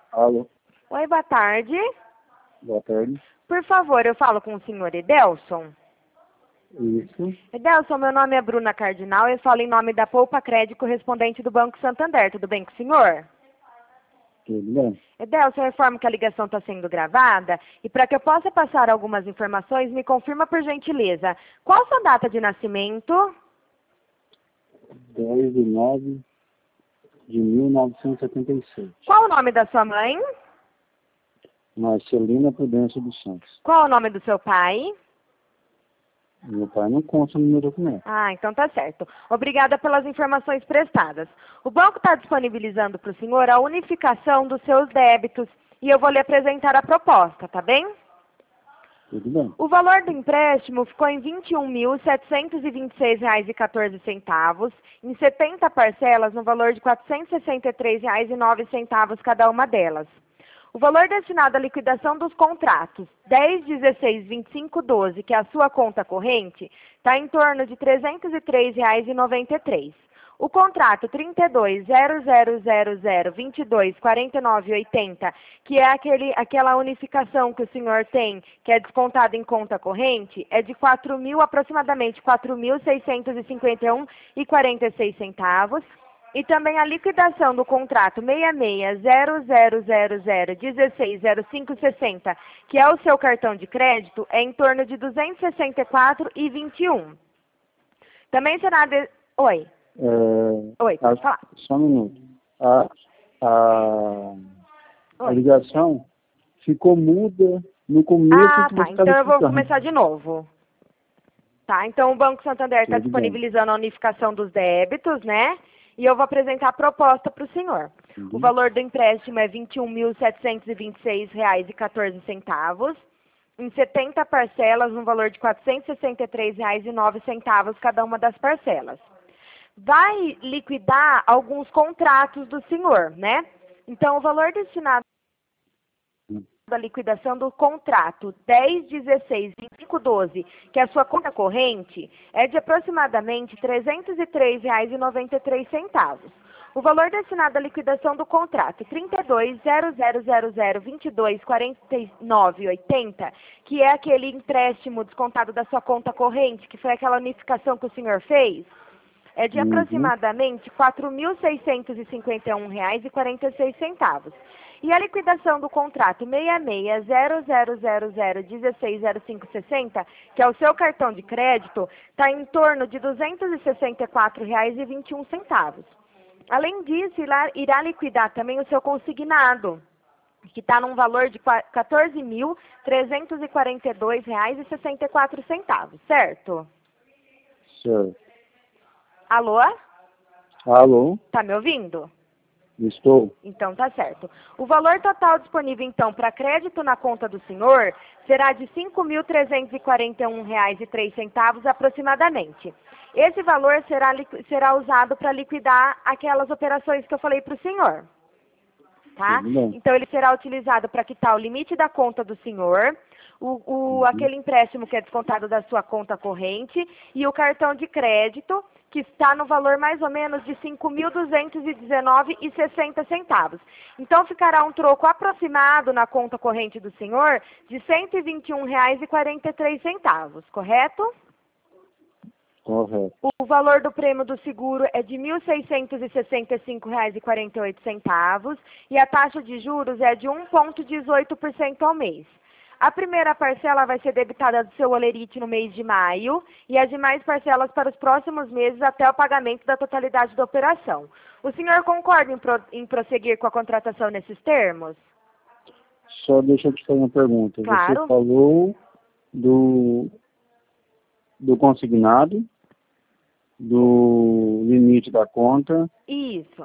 Alô, Oi, boa tarde. boa tarde. Por favor, eu falo com o senhor Edelson. Isso, Edelson, meu nome é Bruna Cardinal e eu falo em nome da Poupa Crédito correspondente do Banco Santander. Tudo bem com o senhor? tudo bem. Edelson, eu informo que a ligação está sendo gravada e para que eu possa passar algumas informações, me confirma por gentileza. Qual sua data de nascimento? 10/9/1976. Qual o nome da sua mãe? Marcelina Prudência dos Santos. Qual o nome do seu pai? Meu pai não consta no meu documento. Ah, então tá certo. Obrigada pelas informações prestadas. O banco está disponibilizando para o senhor a unificação dos seus débitos e eu vou lhe apresentar a proposta, tá bem? Tudo bem. O valor do empréstimo ficou em R$ 21.726,14, em 70 parcelas no valor de R$ 463,09 cada uma delas. O valor destinado à liquidação dos contratos 10, 16, 25, 12, que é a sua conta corrente, está em torno de R$ 303,93. O contrato 32.0000224980, que é aquela unificação que o senhor tem, que é descontado em conta corrente, é de aproximadamente R$ 4.651,46. E também a liquidação do contrato 66.0000160560, que é o seu cartão de crédito, é em torno de R$ 264,21. Também será... Oi. Oi, pode falar. Só um minuto. A Oi. ligação ficou muda no começo Ah, que tá. você Então estava eu vou explicando. começar de novo. Tá, então o Banco Santander está Tudo bem. disponibilizando a unificação dos débitos, né? E eu vou apresentar a proposta para o senhor. Uhum. O valor do empréstimo é R$ 21.726,14, em 70 parcelas, no valor de R$ 463,09 cada uma das parcelas. Vai liquidar alguns contratos do senhor, né? Então, o valor destinado da liquidação do contrato 10, 16, 25, 12, que é a sua conta corrente, é de aproximadamente R$ 303,93. O valor destinado à liquidação do contrato 32.0000224980, que é aquele empréstimo descontado da sua conta corrente, que foi aquela unificação que o senhor fez, é de aproximadamente R$ 4.651,46. E a liquidação do contrato 66.0000160560, que é o seu cartão de crédito, está em torno de R$ 264,21. Além disso, irá liquidar também o seu consignado, que está num valor de R$ 14.342,64, certo? Certo. Alô? Alô, Tá me ouvindo? estou. Então tá certo. O valor total disponível, então, para crédito na conta do senhor será de R$ 5.341,03 aproximadamente. Esse valor será usado para liquidar aquelas operações que eu falei para o senhor. Tá? Tudo bem. Então ele será utilizado para quitar o limite da conta do senhor, aquele empréstimo que é descontado da sua conta corrente e o cartão de crédito, que está no valor mais ou menos de R$ 5.219,60. Então ficará um troco aproximado na conta corrente do senhor de R$ 121,43, correto? Correto. O valor do prêmio do seguro é de R$ 1.665,48 e a taxa de juros é de 1,18% ao mês. A primeira parcela vai ser debitada do seu holerite no mês de maio e as demais parcelas para os próximos meses até o pagamento da totalidade da operação. O senhor concorda em prosseguir com a contratação nesses termos? Só deixa eu te fazer uma pergunta. Claro. Você falou do consignado, do limite da conta, Isso.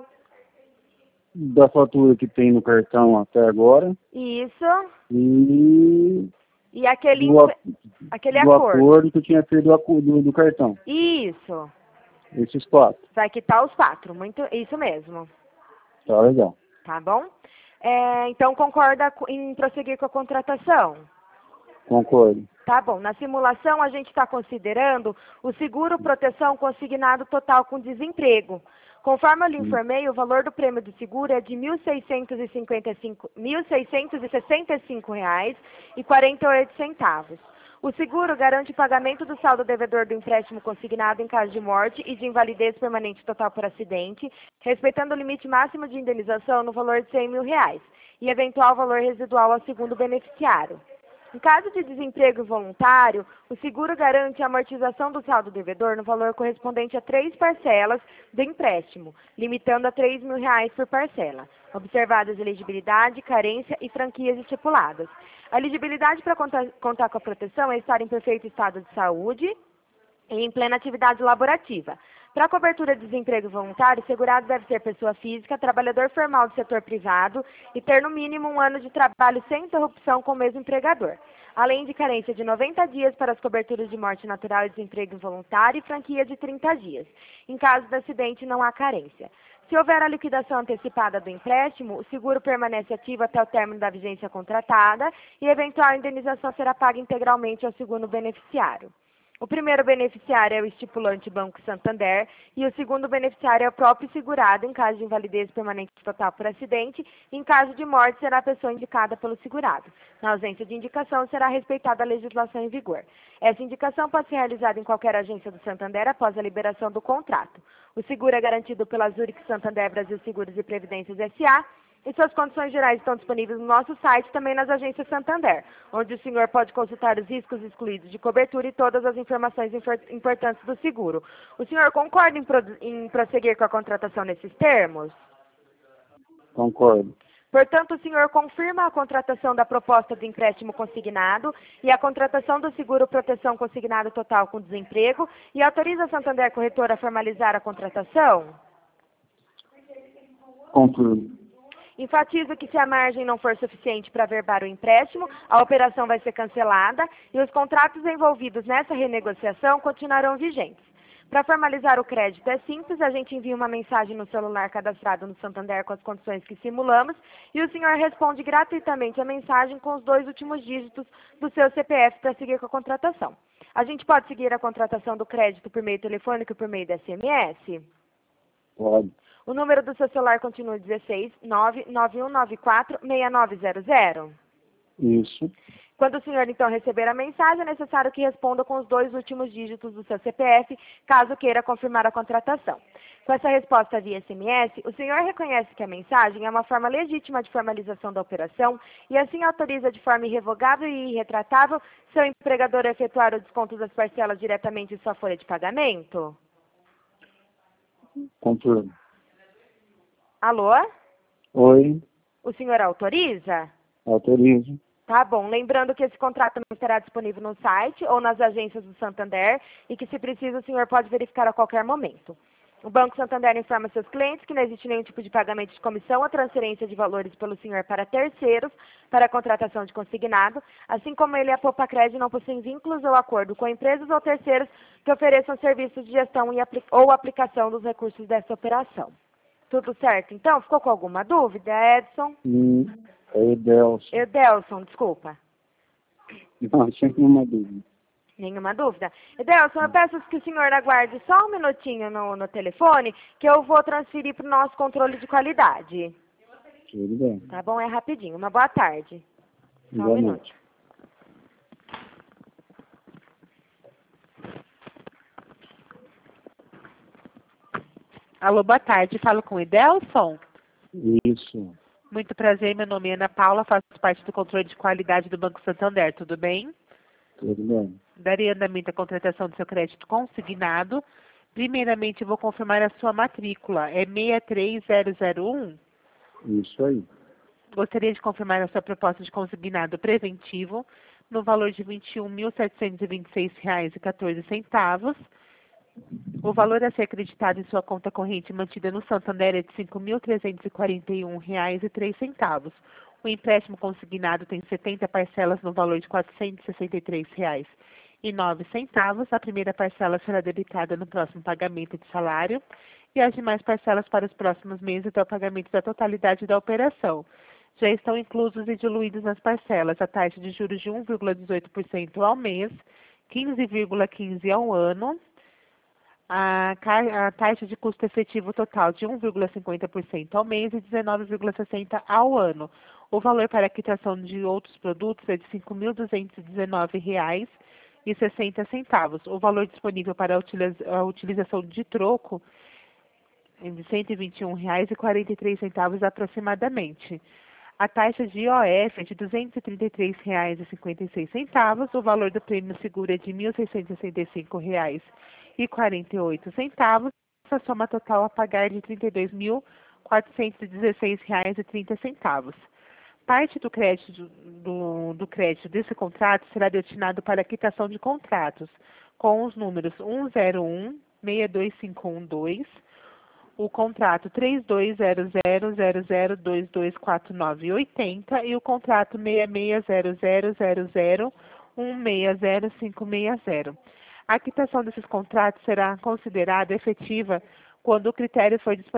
da fatura que tem no cartão até agora Isso. e E aquele do acordo. acordo que eu tinha feito do cartão. Isso. Esses 4. Vai quitar os 4. Isso mesmo. Tá legal. Tá bom? Então concorda em prosseguir com a contratação? Concordo. Tá bom. Na simulação, a gente está considerando o seguro proteção consignado total com desemprego. Conforme eu lhe informei, o valor do prêmio do seguro é de R$ 1.665,48. O seguro garante o pagamento do saldo devedor do empréstimo consignado em caso de morte e de invalidez permanente total por acidente, respeitando o limite máximo de indenização no valor de R$ 100.000 e eventual valor residual ao segundo beneficiário. Em caso de desemprego voluntário, o seguro garante a amortização do saldo devedor no valor correspondente a 3 parcelas do empréstimo, limitando a R$ 3.000 por parcela, observadas elegibilidade, carência e franquias estipuladas. A elegibilidade para contar com a proteção é estar em perfeito estado de saúde e em plena atividade laborativa. Para a cobertura de desemprego voluntário, o segurado deve ser pessoa física, trabalhador formal do setor privado e ter no mínimo 1 ano de trabalho sem interrupção com o mesmo empregador, além de carência de 90 dias para as coberturas de morte natural e desemprego involuntário e franquia de 30 dias. Em caso de acidente, não há carência. Se houver a liquidação antecipada do empréstimo, o seguro permanece ativo até o término da vigência contratada e eventual indenização será paga integralmente ao segundo beneficiário. O primeiro beneficiário é o estipulante Banco Santander e o segundo beneficiário é o próprio segurado em caso de invalidez permanente total por acidente. Em caso de morte, será a pessoa indicada pelo segurado. Na ausência de indicação, será respeitada a legislação em vigor. Essa indicação pode ser realizada em qualquer agência do Santander após a liberação do contrato. O seguro é garantido pela Zurich Santander Brasil Seguros e Previdências S.A., e suas condições gerais estão disponíveis no nosso site e também nas agências Santander, onde o senhor pode consultar os riscos excluídos de cobertura e todas as informações importantes do seguro. O senhor concorda em prosseguir com a contratação nesses termos? Concordo. Portanto, o senhor confirma a contratação da proposta de empréstimo consignado e a contratação do seguro proteção consignado total com desemprego e autoriza a Santander Corretora a formalizar a contratação? Concordo. Enfatizo que se a margem não for suficiente para averbar o empréstimo, a operação vai ser cancelada e os contratos envolvidos nessa renegociação continuarão vigentes. Para formalizar o crédito é simples, a gente envia uma mensagem no celular cadastrado no Santander com as condições que simulamos e o senhor responde gratuitamente a mensagem com os 2 últimos dígitos do seu CPF para seguir com a contratação. A gente pode seguir a contratação do crédito por meio telefônico e por meio de SMS? Pode. O número do seu celular continua 16 99194 6900. Isso. Quando o senhor, então, receber a mensagem, é necessário que responda com os 2 últimos dígitos do seu CPF, caso queira confirmar a contratação. Com essa resposta via SMS, o senhor reconhece que a mensagem é uma forma legítima de formalização da operação e assim autoriza de forma irrevogável e irretratável seu empregador a efetuar o desconto das parcelas diretamente em sua folha de pagamento? Concordo. Alô? Oi. O senhor autoriza? Autorizo. Tá bom. Lembrando que esse contrato não estará disponível no site ou nas agências do Santander e que, se precisa, o senhor pode verificar a qualquer momento. O Banco Santander informa seus clientes que não existe nenhum tipo de pagamento de comissão ou transferência de valores pelo senhor para terceiros para a contratação de consignado, assim como ele e a Poupa Crédito não possuem vínculos ou acordo com empresas ou terceiros que ofereçam serviços de gestão ou aplicação dos recursos dessa operação. Tudo certo? Então, ficou com alguma dúvida, Edson? É Edelson. Edelson, desculpa. Não, sempre uma dúvida. Nenhuma dúvida? Edelson, eu peço que o senhor aguarde só um minutinho no telefone, que eu vou transferir para o nosso controle de qualidade. Tudo bem. Tá bom? É rapidinho. Uma boa tarde. Só um Boa minuto. noite. Alô, boa tarde. Falo com o Edelson. Isso. Muito prazer, meu nome é Ana Paula, faço parte do controle de qualidade do Banco Santander, tudo bem? Tudo bem. Darei andamento à contratação do seu crédito consignado. Primeiramente, eu vou confirmar a sua matrícula. É 63001? Isso aí. Gostaria de confirmar a sua proposta de consignado preventivo no valor de R$ 21.726,14. O valor a ser acreditado em sua conta corrente mantida no Santander é de R$ 5.341,03. O empréstimo consignado tem 70 parcelas no valor de R$ 463,09. A primeira parcela será debitada no próximo pagamento de salário e as demais parcelas para os próximos meses até o pagamento da totalidade da operação. já estão inclusos e diluídos nas parcelas a taxa de juros de 1,18% ao mês, 15,15% ao ano, a taxa de custo efetivo total de 1,50% ao mês e 19,60% ao ano. O valor para a quitação de outros produtos é de R$ 5.219,60. O valor disponível para a utilização de troco é de R$ 121,43 aproximadamente. A taxa de IOF é de R$ 233,56. O valor do prêmio seguro é de R$ 1.665,48. A soma total a pagar é de R$ 32.416,30. Parte do crédito, do crédito desse contrato será destinado para a quitação de contratos com os números 101-62512, o contrato 320000224980 e o contrato 660000160560. A quitação desses contratos será considerada efetiva quando o crédito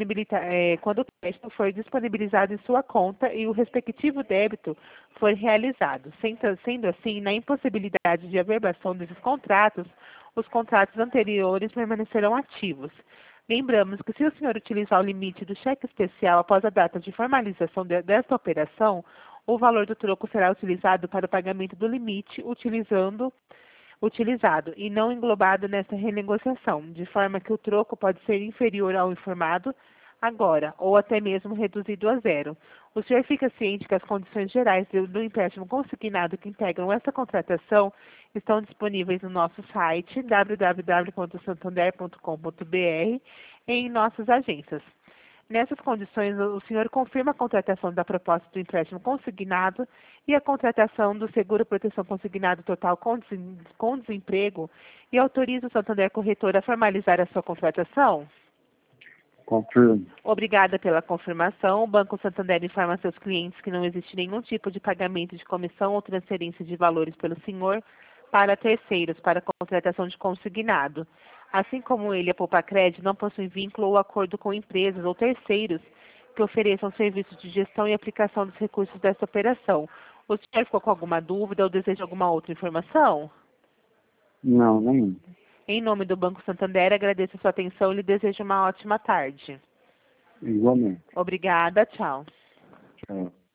for disponibilizado em sua conta e o respectivo débito for realizado. Sendo assim, na impossibilidade de averbação desses contratos, os contratos anteriores permanecerão ativos. Lembramos que se o senhor utilizar o limite do cheque especial após a data de formalização desta operação, o valor do troco será utilizado para o pagamento do limite utilizado e não englobado nesta renegociação, de forma que o troco pode ser inferior ao informado agora, ou até mesmo reduzido a zero. O senhor fica ciente que as condições gerais do empréstimo consignado que integram essa contratação estão disponíveis no nosso site www.santander.com.br e em nossas agências. Nessas condições, o senhor confirma a contratação da proposta do empréstimo consignado e a contratação do seguro proteção consignado total com desemprego e autoriza o Santander Corretor a formalizar a sua contratação? Confirmo. Obrigada pela confirmação. O Banco Santander informa a seus clientes que não existe nenhum tipo de pagamento de comissão ou transferência de valores pelo senhor para terceiros para contratação de consignado. Assim como ele, a Poupacred, não possui vínculo ou acordo com empresas ou terceiros que ofereçam serviços de gestão e aplicação dos recursos desta operação. O senhor ficou com alguma dúvida ou deseja alguma outra informação? Não, nenhum. Em nome do Banco Santander, agradeço a sua atenção e lhe desejo uma ótima tarde. Igualmente. Obrigada, tchau. Tchau.